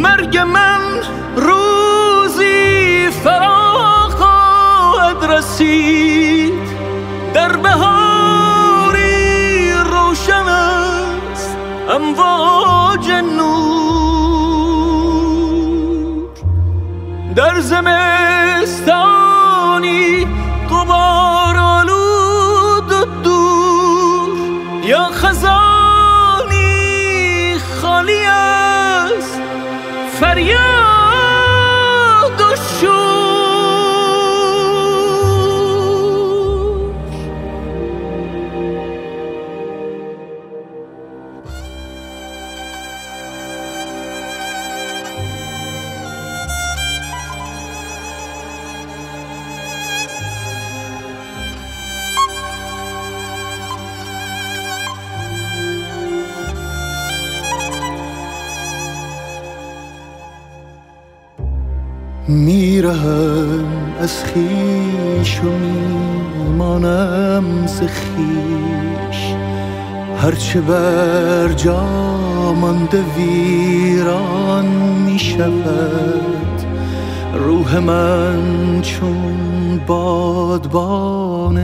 مرگ من روزی فرا خواهد رسید، در بهاری روشن است امواج نور، در زمستانی غبار آلود و دور، یا خزانی خالی از فریاد و شور. میرهم از خویش و میمانم ز خویش، هرچه بر جا مانده ویران میشود. روح من چون بادبان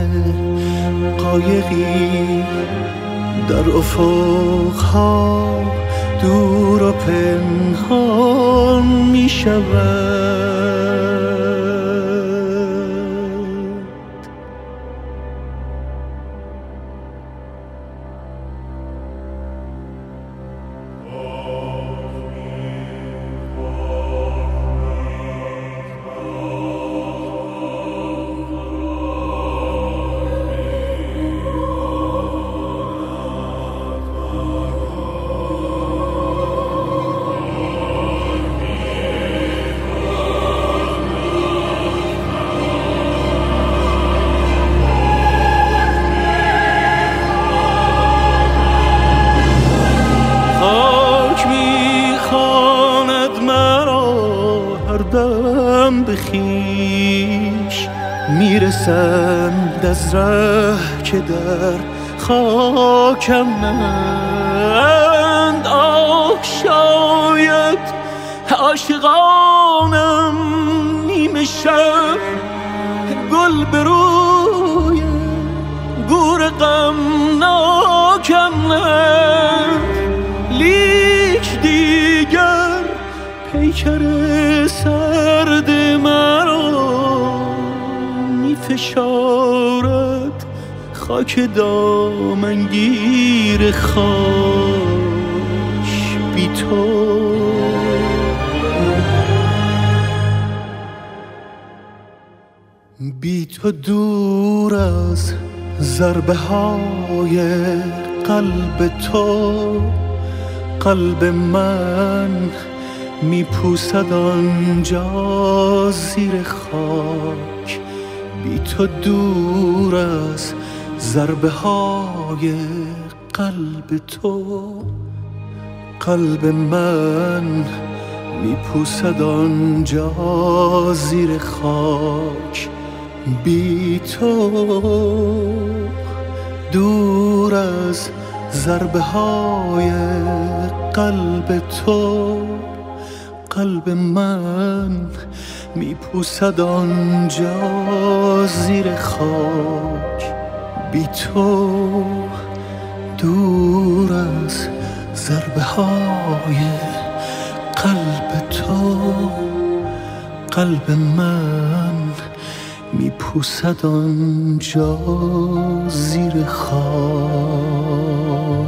قایقی در افقها دور و پنهان می شود. بخیش میرسند از ره که در خاکم نند. آه شاید عاشقانم نیمه شب گل به روی گور غمناکم نند، لیک دیگر پیکر سرد مرا میفشارد خاک دامنگیر خاک بی تو. بی تو دور از ضربه های قلب تو، قلب من میپوسد آنجا زیر خاک. بی تو دور از ضربه های قلب تو، قلب من میپوسد آنجا زیر خاک. بی تو دور از ضربه های قلب تو، قلب من میپوسد آنجا زیر خاک. بی تو دور از ضربه های قلب تو، قلب من میپوسد آنجا زیر خاک.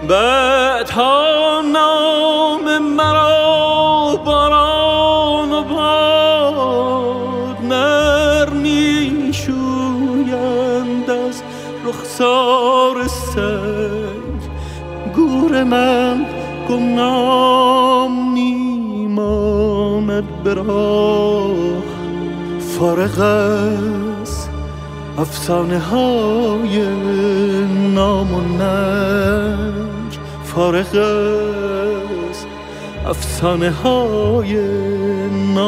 به تا نام مرا باران و باد نرمی شویند از رخسار سنگ. گور من گمنام میماند به راه، فارغ از افسانه های نام و ننگ، فارغ از افسانه های نام